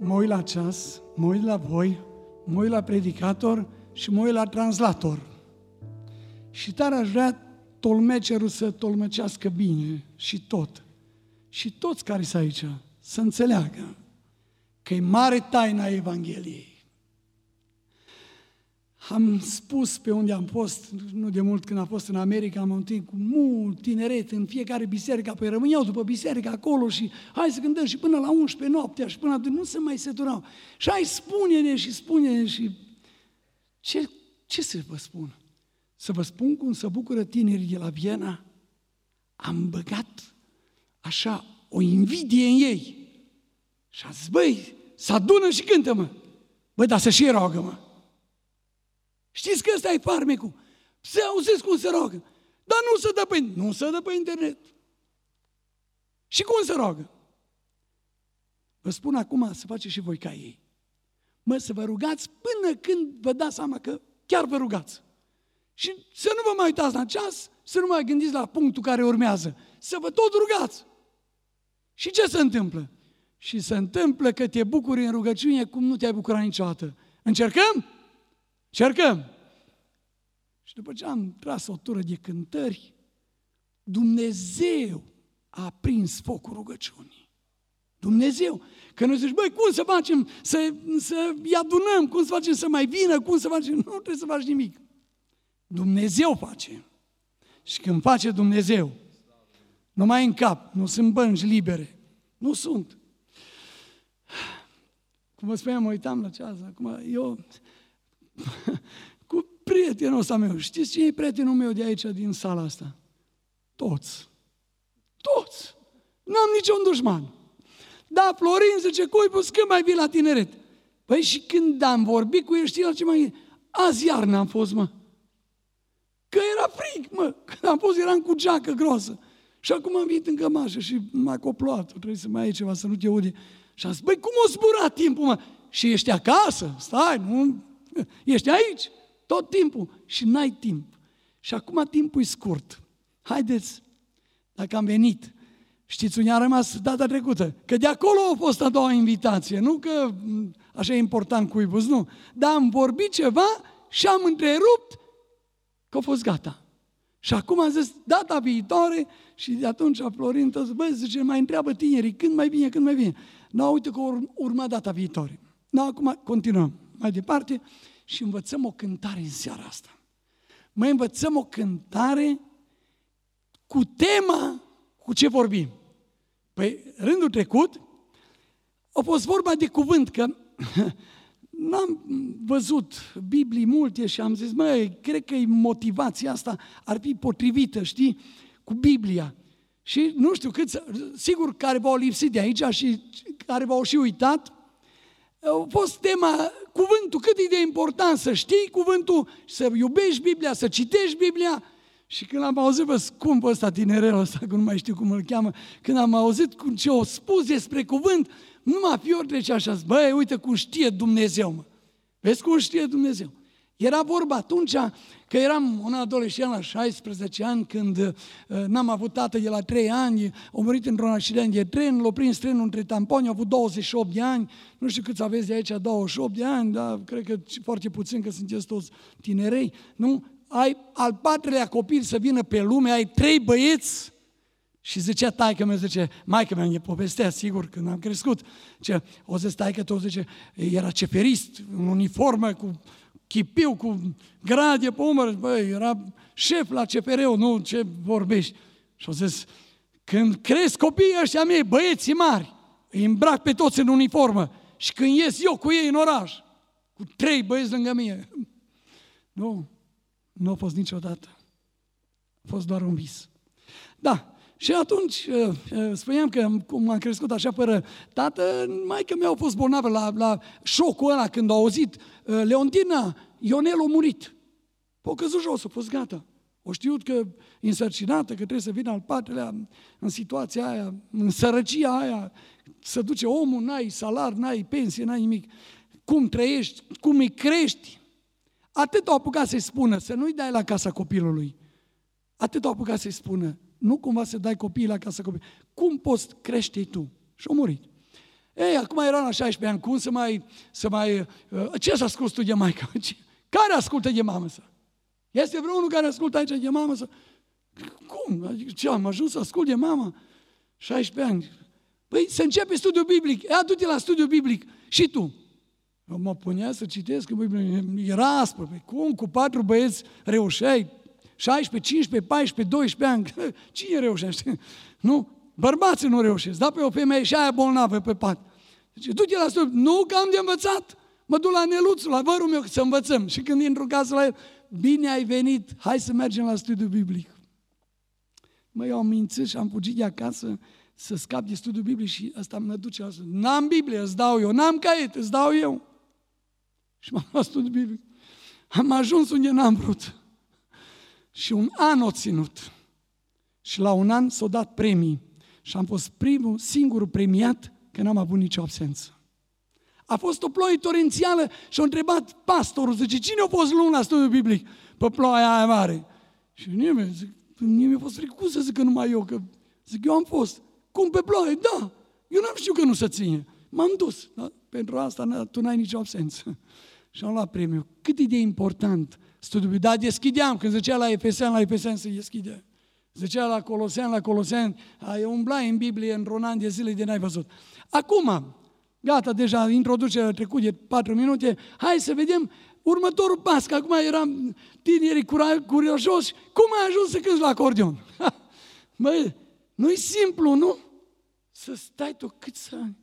mă uit la ceas, mă uit la voi, mă uit la predicator și mă uit la translator. Și tare aș vrea tolmecerul să tolmecească bine și tot. Și toți care sunt aici să înțeleagă că e mare taina Evangheliei. Am spus pe unde am fost, nu de mult când am fost în America, am întâlnit cu mult tineret în fiecare biserică, apoi rămâneau după biserică acolo și hai să cântăm și până la 11 noaptea și până la nu se mai săturau. Și hai spune-ne și ce să vă spun? Să vă spun cum se bucură tinerii de la Viena? Am băgat așa o invidie în ei. Și a zis, băi, să adună și cântă, mă. Băi, dar să și roagă, mă. Știți că ăsta e farmecul. Să auziți cum se roagă. Dar nu se dă pe internet. Și cum se roagă? Vă spun acum să faceți și voi ca ei. Mă, să vă rugați până când vă dați seama că chiar vă rugați. Și să nu vă mai uitați la ceas, să nu mai gândiți la punctul care urmează. Să vă tot rugați. Și ce se întâmplă? Și se întâmplă că te bucuri în rugăciune cum nu te-ai bucurat niciodată. Încercăm? Cercăm! Și după ce am tras o tură de cântări, Dumnezeu a aprins focul rugăciunii. Dumnezeu! Că noi zici, băi, cum să facem să-i adunăm, cum să facem să mai vină, cum să facem... Nu trebuie să faci nimic. Dumnezeu face. Și când face Dumnezeu, nu mai în cap, nu sunt bănci libere. Nu sunt. Cum vă spuneam, mă uitam la ceas, acum eu... cu prietenul ăsta meu. Știți cine e prietenul meu de aici, din sala asta? Toți. N-am niciun dușman. Da, Florin zice, Cuipus, când mai vii la tineret? Păi și când am vorbit cu el, știi la ce mai... Azi iarna am fost, mă. Că era frig, mă. Când am fost, eram cu geacă groasă. Și acum am venit în cămașă și m-a copluat. Trebuie să mai ai ceva, să nu te aude. Și am zis, băi, cum o zburat timpul, mă? Și ești acasă? Stai, nu... Ești aici tot timpul și n-ai timp. Și acum timpul e scurt. Haideți, dacă am venit, știți unde a rămas data trecută? Că de acolo a fost a doua invitație, nu că așa e important Cuibus, nu. Dar am vorbit ceva și am întrerupt că a fost gata. Și acum am zis data viitoare și de atunci Florin tot zice, mai întreabă tinerii, când mai vine? Nu, uite că urma data viitoare. Nu, acum continuăm mai departe și învățăm o cântare în seara asta. Mai învățăm o cântare cu tema cu ce vorbim. Păi, rândul trecut a fost vorba de cuvânt, că n-am văzut Biblii multe și am zis, măi, cred că motivația asta ar fi potrivită, știi, cu Biblia. Și nu știu cât, sigur care v-au lipsit de aici și care v-au și uitat, a fost tema, cuvântul, cât e de important să știi cuvântul, să iubești Biblia, să citești Biblia. Și când am auzit, vă scumpul ăsta, tinerelul ăsta, că nu mai știu cum îl cheamă, când am auzit ce o spus despre cuvânt, numai fior trece așa, băi, uite cum știe Dumnezeu, mă. Vezi cum știe Dumnezeu? Era vorba atunci că eram un adolescent la 16 ani, când n-am avut tată de la 3 ani, a murit într-un accident de tren, l-a prins trenul între tamponi, a avut 28 de ani, nu știu câți aveți de aici, 28 de ani, dar cred că foarte puțin, că sunteți toți tinerei, nu? Ai al 4-lea copil să vină pe lume, ai 3 băieți și zicea taică-mea, zice, maică-mea ne povestea, sigur, când am crescut, o zis taică-tău, zice, era ceferist, în uniformă, cu chipiu, cu gradie pe umăr, băi, era șef la CFR-ul, nu ce vorbești. Și au zis, când cresc copiii ăștia mei, băieții mari, îi îmbrac pe toți în uniformă și când ies eu cu ei în oraș, cu 3 băieți lângă mine. Nu a fost niciodată. A fost doar un vis. Da, și atunci spuneam că cum am crescut așa fără tată, maică-mea a fost bolnavă la șocul ăla când a auzit Leontina, Ionel a murit. A căzut jos, a fost gata. O știut că e însărcinată, că trebuie să vină al 4-lea în situația aia, în sărăcia aia, să duce omul, n-ai salar, n-ai pensie, n-ai nimic. Cum trăiești, cum îi crești. Atât au apucat să-i spună, să nu-i dai la casa copilului. Atât au apucat să-i spună, nu cumva să dai copiii la casa copilului. Cum poți crește tu? Și-a murit. Ei, acum eram la 16 ani, cum ce să asculți tu de maică? Care ascultă de mamă sa? Este vreunul care ascultă aici de mamă sa? Cum? Adică ce, am ajuns să ascult de mama? 16 ani. Păi să începe studiul biblic. Ia, du-te la studiul biblic. Și tu? Eu mă punea să citesc, era aspru. Păi cum? Cu 4 băieți reușeai? 16, 15, 14, 12 ani. Cine reușește? Nu? Bărbații nu reușesc. Da pe o femeie și aia bolnavă pe pat. Deci, du-te la studiu. Nu că am de învățat. Mă duc la Neluțul, la vărul meu, să învățăm. Și când intru în casă la el, bine ai venit, hai să mergem la studiul biblic. Mă, eu am mințit și am fugit de acasă să scap de studiul biblic și ăsta mă duce la studiu. N-am Biblie, îți dau eu. N-am caiet, îți dau eu. Și m-am luat studiul biblic. Am ajuns unde n-am vrut. Și un an o ținut. Și la un an s-au dat premii. Și am fost singurul premiat că n-am avut nicio absență. A fost o ploaie torențială și a întrebat pastorul, zice, cine a fost luni la studiul biblic pe ploaia aia mare? Și nimeni mi-a fost fricut să zic că numai eu, că zic, eu am fost. Cum pe ploaie? Da, eu n-am știut că nu se ține. M-am dus, da? Pentru asta tu n-ai nicio absență. Și am luat premiul. Cât e de important studiul biblic. Da, deschideam, când zicea la Efeseni se deschidea. Zicea la Coloseni, umblai în Biblie într-un an de zile de n-ai văzut. Acum, gata, deja introducerea a trecut de 4 minute, hai să vedem următorul pas, că acum eram tinerii curioși, cum ai ajuns să cânti la acordeon? Măi, nu-i simplu, nu? Să stai tu câți ani?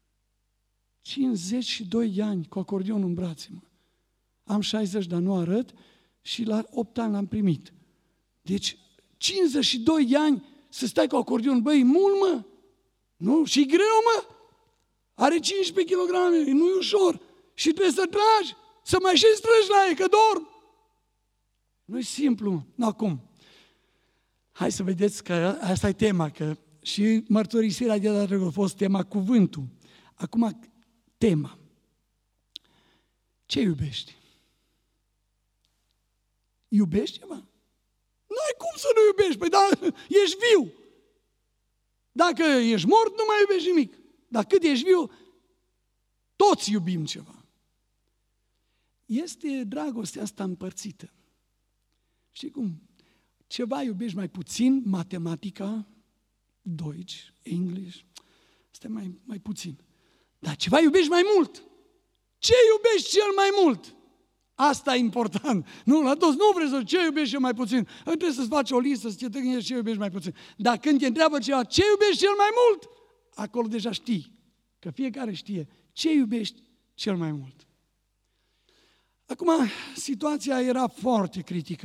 52 de ani cu acordeonul în brațe, mă. Am 60, dar nu arăt, și la 8 ani l-am primit. Deci, 52 de ani să stai cu acordeon, băi, mult, mă? Nu? Și greu, mă? Are 15 kg, nu-i ușor. Și trebuie să tragi, să mai și strângi la ei, că dorm. Nu-i simplu. Acum, hai să vedeți că asta e tema, că și mărturisirea de data trecută a fost tema cuvântul. Acum, tema. Ce iubești? Iubești ceva? N-ai cum să nu iubești, păi da, ești viu. Dacă ești mort, nu mai iubești nimic. Dar cât ești viu, toți iubim ceva. Este dragostea asta împărțită. Știi cum? Ceva iubești mai puțin, matematica, Deutsch, English, asta mai puțin. Dar ceva iubești mai mult. Ce iubești cel mai mult? Asta e important. Nu, la toți nu vrei să ce iubești cel mai puțin. Trebuie să-ți faci o listă, să te gândești ce iubești mai puțin. Dar când te întreabă ceva, ce iubești cel mai mult? Acolo deja știi. Că fiecare știe ce iubești cel mai mult. Acum, situația era foarte critică.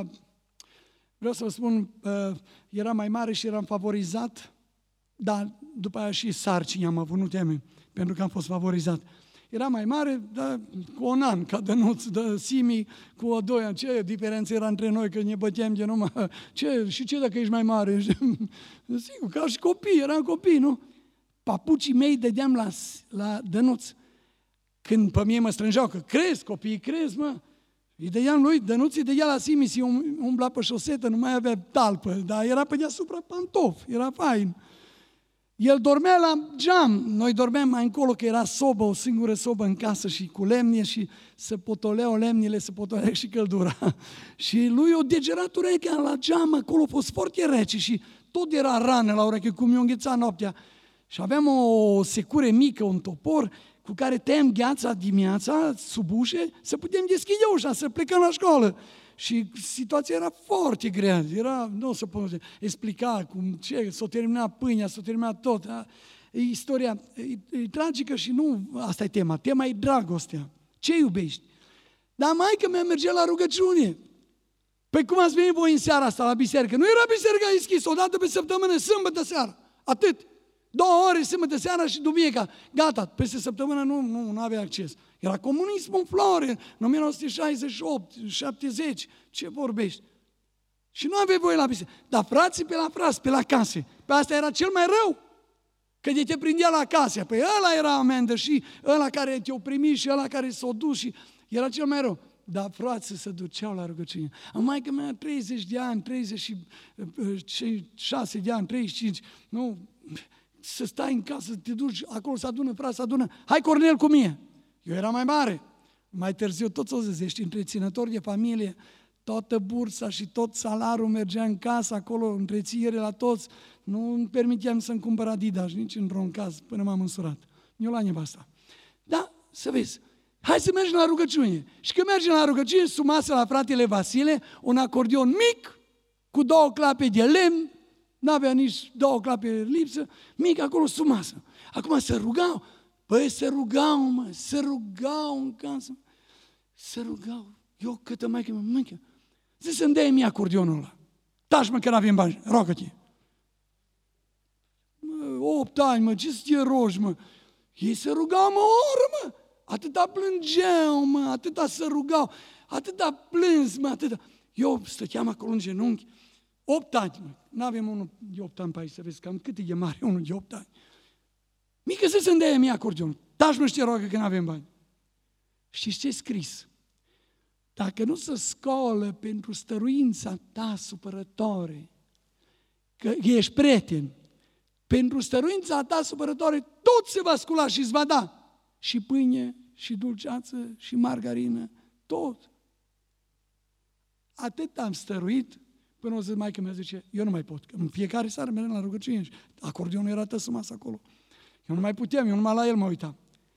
Vreau să vă spun, era mai mare și eram favorizat, dar după aia și sarcini am avut, nu teme, pentru că am fost favorizat. Era mai mare, dar cu un an, ca Dănuț, de Simi, cu o 2 ani. Ce diferență era între noi, că ne băteam de numai... Și ce dacă ești mai mare? Sigur, ca și copii, eram copii, nu? Papucii mei dădeam la Dănuț. Când pe mine mă strângeau, că crezi, copiii crezi, mă. Îi dădeam lui, Dănuț îi dădea la Simi, și umbla pe șosetă, nu mai avea talpă, dar era pe deasupra pantof, era fain. El dormea la geam, noi dormeam mai încolo, că era sobă, o singură sobă în casă și cu lemne și se potoleau lemnile, se potolea și căldura. Și lui o degerat urechea la geam, acolo a fost foarte rece și tot era rană la ureche, cum i-o îngheța noaptea. Și aveam o secure mică, un topor, cu care tăiam gheața dimineața, sub ușe, să putem deschide ușa, să plecăm la școală. Și situația era foarte grea, nu se poate explica s-a terminat pâinea, s-a terminat tot. Istoria e tragică și nu asta e tema. Tema e dragostea. Ce iubești? Dar maică mea mergea la rugăciune. Păi cum ați venit voi în seara asta la biserică? Nu era biserica deschisă, o dată pe săptămână, sâmbătă seara. Atât. 2 ore, sâmbătă seara și duminica. Gata, peste săptămână nu avea acces. Era comunismul în floare, în 1968, 70, ce vorbești? Și nu aveai voie la biserică. Dar frații pe la frați, pe la case. Pe asta era cel mai rău. Că de te prindea la case. Păi ăla era amendă și ăla care te-o primi și ăla care s-o dus și era cel mai rău. Dar frații se duceau la rugăciune. Maică mea 30 de ani, 36 de ani, 35, nu... să stai în casă, să te duci, acolo să adună, frate, să adună, hai Cornel cu mine. Eu eram mai mare. Mai târziu toți o zis, ești întreținător de familie, toată bursa și tot salarul mergea în casă, acolo, întreținere la toți. Nu îmi permiteam să-mi cumpăr Adidas, nici într-un caz, până m-am însurat. Eu la nevasta. Da, să vezi, hai să mergem la rugăciune. Și când mergem la rugăciune, sumase la fratele Vasile un acordeon mic, cu 2 clape de lemn, n-avea nici 2 clape lipsă, mic acolo sumasă. Acum se rugau, băi, se rugau în casă, se rugau. Eu câtă maică, zic să-mi dea mie acordeonul ăla. Taci mă că n-avem bani, roagă-te. 8 ani, mă, ce să te rogi, mă? Ei se rugau, mă, o oră, mă. Atâta plângeau, mă, atâta se rugau, atâta plâns, mă, atâta. Eu stăteam acolo în genunchi, 8 ani, mă. N-avem unul de 8 ani pe aici, să vezi cam cât e de mare unul de 8 ani. Mică să-mi dea mie acordeonul. Taci mă și te roagă că n-avem bani. Știți ce-i scris? Dacă nu se scoală pentru stăruința ta supărătoare, că ești prieten, pentru stăruința ta supărătoare, tot se va scula și îți va da. Și pâine, și dulceață, și margarină, tot. Atât am stăruit, până o zi maică mea zice, eu nu mai pot, că în fiecare seară mergem la rugăciune, acordeonul era tăsumas acolo. Eu nu mai puteam, eu numai la el mă uitam.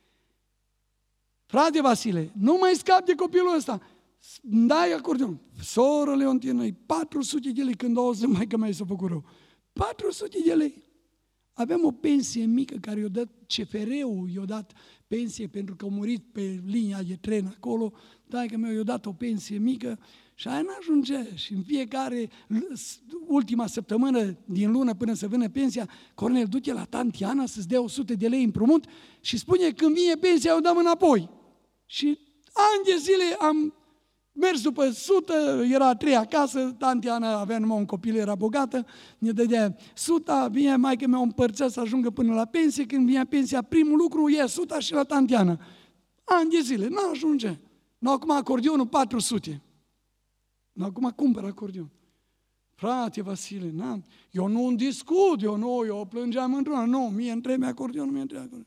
Frate Vasile, nu mai scap de copilul ăsta, îmi dai acordeon. Soră Leontină, 400 de lei, când o zi maică mea s-a făcut rău. 400 de lei. Aveam o pensie mică care i-a dat CFR-ul, i-a dat pensie pentru că a murit pe linia de tren acolo, taică meu i-a dat o pensie mică și aia n-ajungea. Și în fiecare ultima săptămână din lună până să vină pensia, Cornel, du-te la tanti Ana să-ți dea 100 de lei împrumut și spune când vine pensia o dăm înapoi. Și ani de zile am mers după 100, era a 3 acasă, tanti Ana avea numai un copil, era bogată, ne dădea 100, vine maică mea o împărțea să ajungă până la pensie, când vine pensia, primul lucru e 100 și la tanti Ana. Ani de zile, n-ajunge. Nu, acum acordeonul 400. Nu, acum cumpăr acordeon. Frate Vasile, eu nu îmi discut, eu plângeam într-una, nu, mie îmi trebuie acordeonul,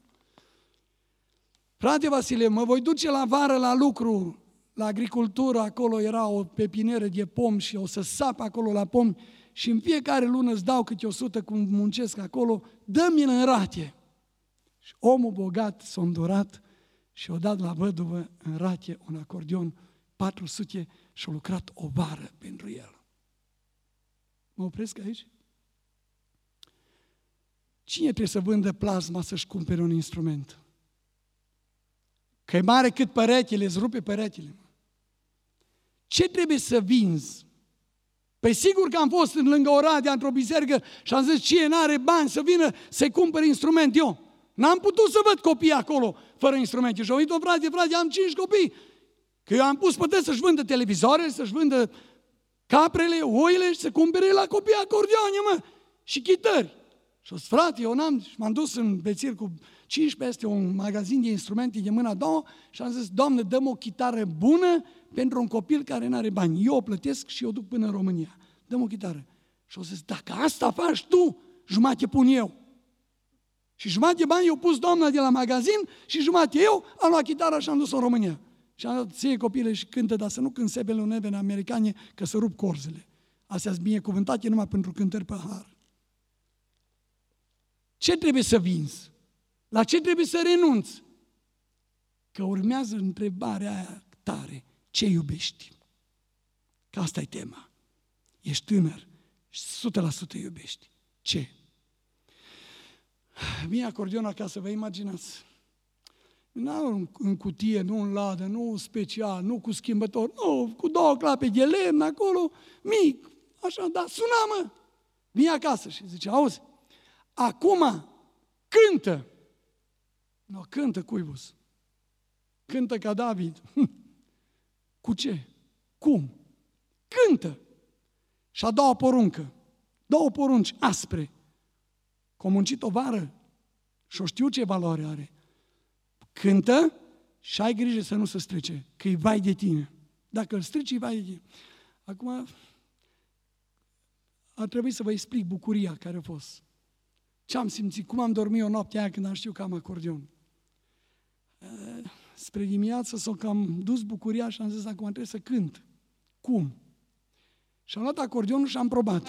Frate Vasile, mă voi duce la vară la lucru, la agricultură, acolo era o pepinieră de pomi și o să sap acolo la pomi și în fiecare lună îți dau câte 100 cum muncesc acolo, dă-mi în rate. Și omul bogat s-a îndurat și a dat la văduvă în rate un acordeon 400 și a lucrat o vară pentru el. Mă opresc aici? Cine trebuie să vândă plasma să-și cumpere un instrument? Că e mare cât peretele, îți rupe peretele. Ce trebuie să vinzi? Păi sigur că am fost lângă Oradea, într-o biserică și am zis, cine n-are bani să vină să-i cumpere instrument eu? N-am putut să văd copii acolo fără instrumente. Și au venit o frate, am 5 copii. Că eu am pus pe să-și vândă televizoare, să-și vândă caprele, oile și să cumpere la copii acordeoane, mă, și chitări. Și o zis, frate, eu n-am, și m-am dus în Bețir cu 15, este un magazin de instrumente de mâna a doua și am zis, Doamne, dă-mi o chitară bună pentru un copil care n-are bani. Eu o plătesc și o duc până în România. Dă-mi o chitară. Și o zis, dacă asta faci tu, jumate pun eu. Și jumate bani eu pus doamna de la magazin și jumate eu am luat chitara și am dus-o în România. Și am dat ție copile și cântă, dar să nu cânt sebele unevene americane, că să rup corzele. Astea sunt binecuvântate numai pentru cântări pe har. Ce trebuie să vinzi? La ce trebuie să renunți? Că urmează întrebarea aia tare. Ce iubești? Că asta e tema. Ești tânăr și 100% iubești. Ce? Vine acordeon acasă, vă imaginați. Nu în cutie, nu în ladă, nu special, nu cu schimbător, nu, cu 2 clape de lemn acolo, mic, așa, dar suna, mă. Vine acasă și zice, auzi, acum cântă. Nu, cântă cuibus. Cântă ca David. Cu ce? Cum? Cântă. Și a doua poruncă. 2 porunci aspre. Că a muncit o vară și o știu ce valoare are. Cântă și ai grijă să nu se strice, că e vai de tine. Dacă îl strici, e vai de tine. Acum, ar trebui să vă explic bucuria care a fost. Ce am simțit? Cum am dormit eu noaptea aia când am știut că am acordeon? Spre dimineață s-o cam dus bucuria și am zis, acum trebuie să cânt. Cum? Și am luat acordeonul și am probat.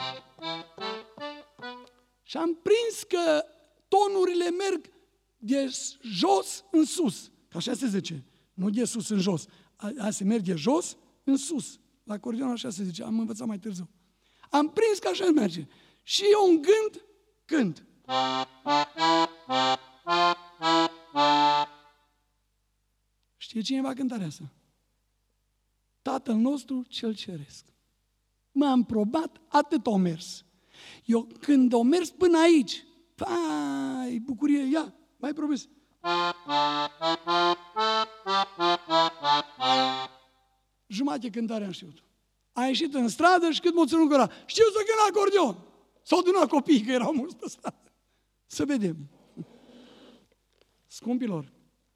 Și am prins că tonurile merg de jos în sus. Că așa se zice. Nu de sus în jos. A se merge jos în sus. La acordeon așa se zice. Am învățat mai târziu. Am prins că așa merge. Și eu în gând, cânt. Știe cineva cântarea asta? Tatăl nostru cel ceresc. M-am probat, atât o mers. Eu când o mers până aici, pai, bucurie, ia, mai probez. Jumate cântare am știut. A ieșit în stradă și cât m-o ținut gura. Știu să cânt acordeon. S-au adunat copiii, că erau mulți pe stradă. Să vedem. Scumpilor,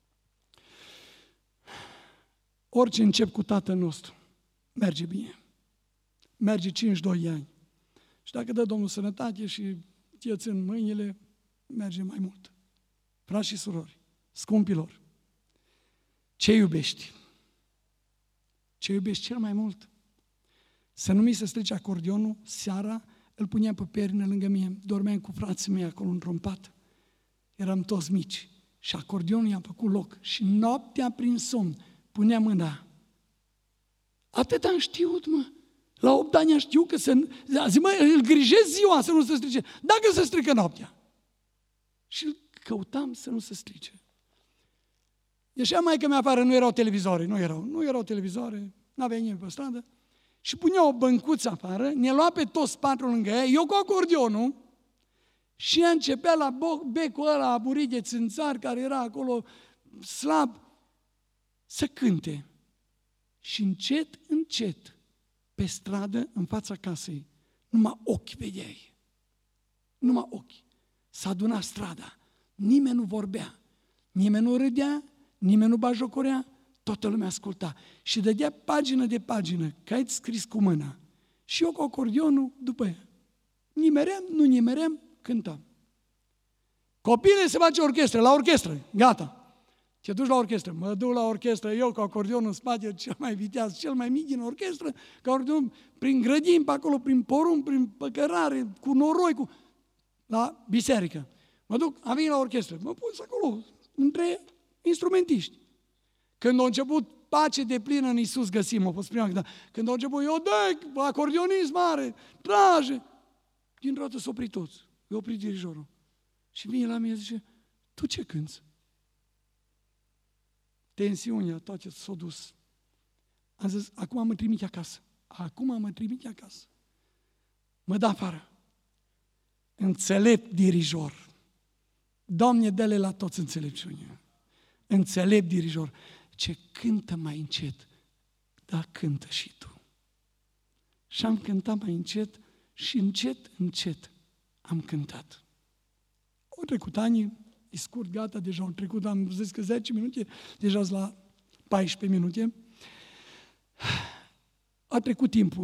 orice încep cu Tatăl nostru, merge bine. Merge 52 ani. Și dacă dă Domnul sănătate și ție țin mâinile, merge mai mult. Frați și surori, scumpilor, ce iubești? Ce iubești cel mai mult? Să nu mi se strice acordeonul, seara îl puneam pe perină lângă mine, dormeam cu frații mei acolo într-un pat. Eram toți mici și acordeonul i-am făcut loc și noaptea prin somn puneam mâna. Atât am știut, mă. La 8 ani am știut că zic, mă, îl grijesc ziua să nu se strice. Dacă se strică noaptea. Și îl căutam să nu se strice. Ieșea maică mea afară, nu erau televizoare, nu erau televizoare, n-avea nimeni pe stradă. Și punea o băncuță afară, ne lua pe toți patru lângă ea, eu cu acordeonul, și ea începea la becul ăla aburit de țânțar, care era acolo slab, să cânte. Și încet, încet, pe stradă, în fața casei, numai ochi vedeai. Numai ochi. S-a adunat strada. Nimeni nu vorbea. Nimeni nu râdea, nimeni nu bajocorea, toată lumea asculta. Și dădea pagină de pagină, caiet scris cu mâna. Și eu cu acordeonul după ea. Nimeream, nu nimeream, cântam. Copiii se face orchestră, la orchestră, gata. Te duci la orchestră, mă duc la orchestră, eu cu acordeonul în spate, cel mai viteaz, cel mai mic din orchestră, cu acordeonul prin grădini, pe acolo, prin porumb, prin păcărare, cu noroi, la biserică. Mă duc, am venit la orchestră, mă pun acolo, între instrumentiști. Când a început pace de plină în Iisus găsim, a fost prima dată. Când a început, eu dă, acordionism mare, trage. Din roată s-a oprit toți. I-a oprit dirijorul. Și vine la mine și zice, tu ce cânți? Tensiunea, toate s-a dus. Am zis, acum mă trimite acasă. Mă dă afară. Înțelept dirijor. Doamne, dă-le la toți înțelepciune. Înțelept dirijor. Ce cântă mai încet, dar cântă și tu. Și am cântat mai încet și încet, încet am cântat. Au trecut ani, e scurt, gata, deja au trecut, am zis că 10 minute, deja sunt la 14 minute. A trecut timpul.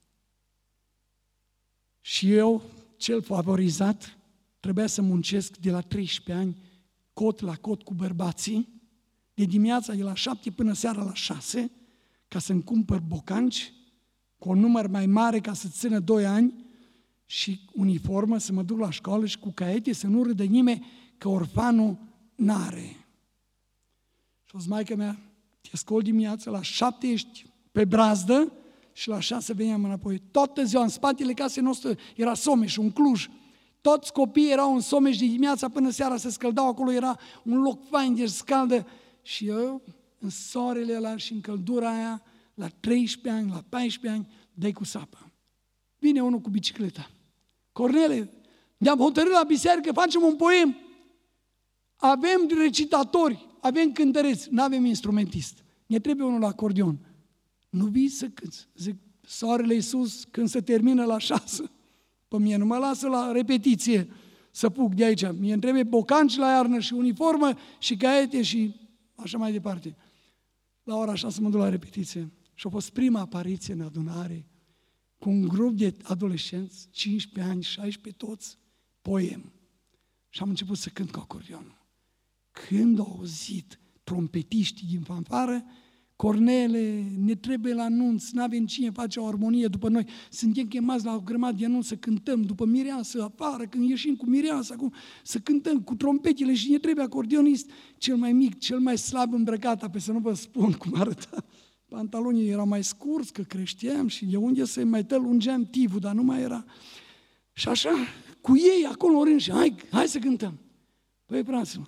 Și eu, cel favorizat, trebuia să muncesc de la 13 ani, cot la cot cu bărbații, de dimineața de la 7 până seara la 6, ca să-mi cumpăr bocanci, cu un număr mai mare ca să țină 2 ani, și uniformă, să mă duc la școală și cu caiete, să nu râdă nimeni că orfanul n-are. Și o zi, maică mea, te scol dimineața, la 7 ești pe brazdă și la 6 veneam înapoi. Toată ziua, în spatele casei noastre era Someș, un Cluj. Toți copiii erau în Someș de dimineața până seara, se scăldau, acolo era un loc fain de scaldă. Și eu, în soarele ăla și în căldura aia, la 13 ani, la 14 ani, dai cu sapă. Vine unul cu bicicleta. Cornele, ne-am hotărât la biserică, facem un poem. Avem recitatori, avem cântăreți, nu avem instrumentist. Ne trebuie unul la acordeon. Nu vii să cânți. Zic, soarele Iisus, când se termină la 6, pe mine nu mă lasă la repetiție să puc de aici. Mie îmi trebuie bocanci la iarnă și uniformă și caiete și așa mai departe. La ora 6 mă duc la repetiție. Și a fost prima apariție în adunare cu un grup de adolescenți, 15 ani, 16 toți, poem. Și am început să cânt cu acordionul. Când au auzit trompetiștii din fanfară, Cornele, ne trebuie la anunț, n-avem cine face o armonie după noi, suntem chemați la o grămadă de anunț să cântăm după mireasă afară, când ieșim cu mireasă, acum, să cântăm cu trompetele și ne trebuie acordionist, cel mai mic, cel mai slab îmbrăcat, pe să nu vă spun cum arăta. Pantalonii erau mai scurți, că creșteam și de unde să mai tălungeam tivul, dar nu mai era. Și așa, cu ei acolo rând și hai să cântăm. Păi, fraților,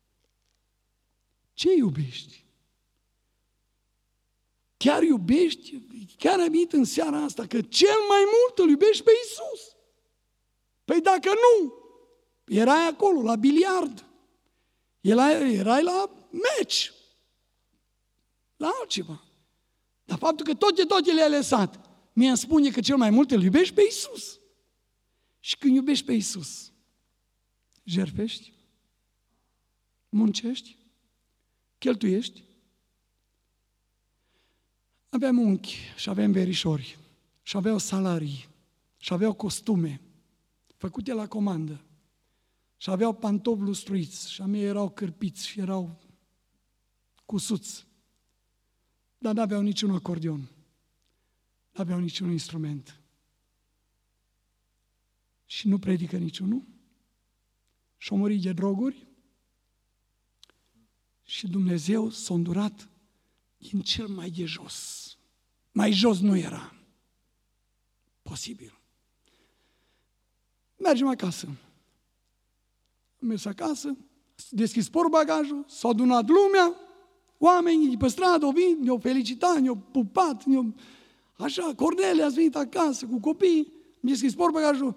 ce iubești? Chiar iubești? Chiar ai venit în seara asta că cel mai mult îl iubești pe Iisus. Păi dacă nu, erai acolo la biliard, erai la meci, la altceva. Dar faptul că toate le-ai lăsat, mie îmi spune că cel mai mult îl iubești pe Iisus. Și când iubești pe Iisus, jertfești, muncești, cheltuiești. Aveam unchi și aveam verișori și aveau salarii și aveau costume făcute la comandă și aveau pantofi lustruiți și a mei erau cârpiți și erau cusuți, dar n-aveau niciun acordeon, n-aveau niciun instrument și nu predică niciunul și-o murit de droguri și Dumnezeu s-a îndurat din cel mai de jos. Mai jos nu era posibil. Mergem acasă. Am mers acasă, deschis portbagajul, s-a adunat lumea, oamenii pe stradă au venit, ne-au felicitat, ne-au pupat, așa, Cornele, ați venit acasă cu copii, am deschis portbagajul,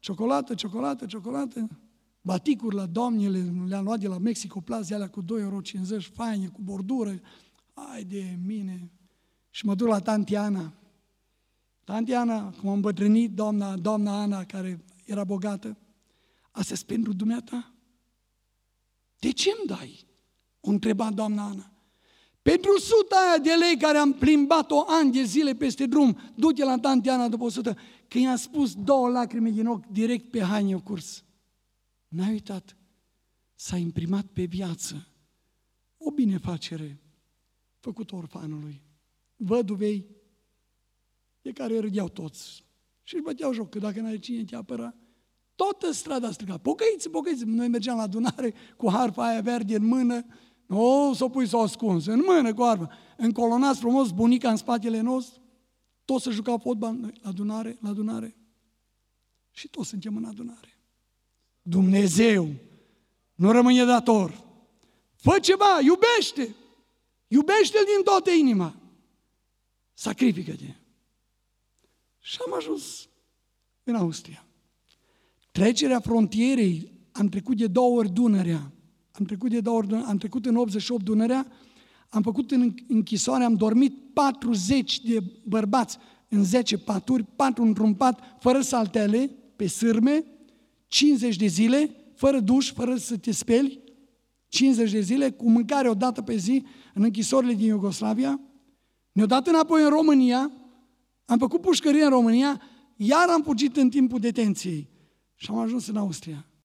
ciocolată, baticuri la doamnele, le-am luat de la Mexico Plaza, alea cu 2,50 €, faine, cu bordură, hai de mine. Și mă duc la tanti Ana. Tanti Ana, cum am îmbătrânit, doamna Ana, care era bogată, astea-s pentru dumneata? De ce îmi dai? O întreba doamna Ana. Pentru 100 aia de lei care am plimbat-o ani de zile peste drum, du-te la tanti Ana după 100, că i-am spus 2 lacrime din ochi direct pe haine o curs. N-ai uitat? S-a imprimat pe viață o binefacere făcută orfanului, văduvei, de care râdeau toți și își băteau joc, că dacă n-ai cine te apăra, toată strada striga, pocăiți! Noi mergeam la adunare cu harfa aia verde în mână, nu s-o pui s-o ascuns, în mână cu harfa, încolonați frumos, bunica în spatele nostru, toți să jucau fotbal, la adunare, și toți suntem în adunare. Dumnezeu nu rămâne dator. Fă ceva, iubește-L din toată inima. Sacrifică-te. Și am ajuns în Austria. Trecerea frontierei, am trecut de 2 ori Dunărea. Am trecut în 88 Dunărea, am făcut în închisoare, am dormit 40 de bărbați în 10 paturi, 4 într-un pat, fără saltele, pe sârme, 50 de zile, fără duș, fără să te speli, 50 de zile, cu mâncare o dată pe zi, în închisorile din Iugoslavia. Ne-au dat înapoi în România, am făcut pușcărie în România, iar am fugit în timpul detenției și am ajuns în Austria.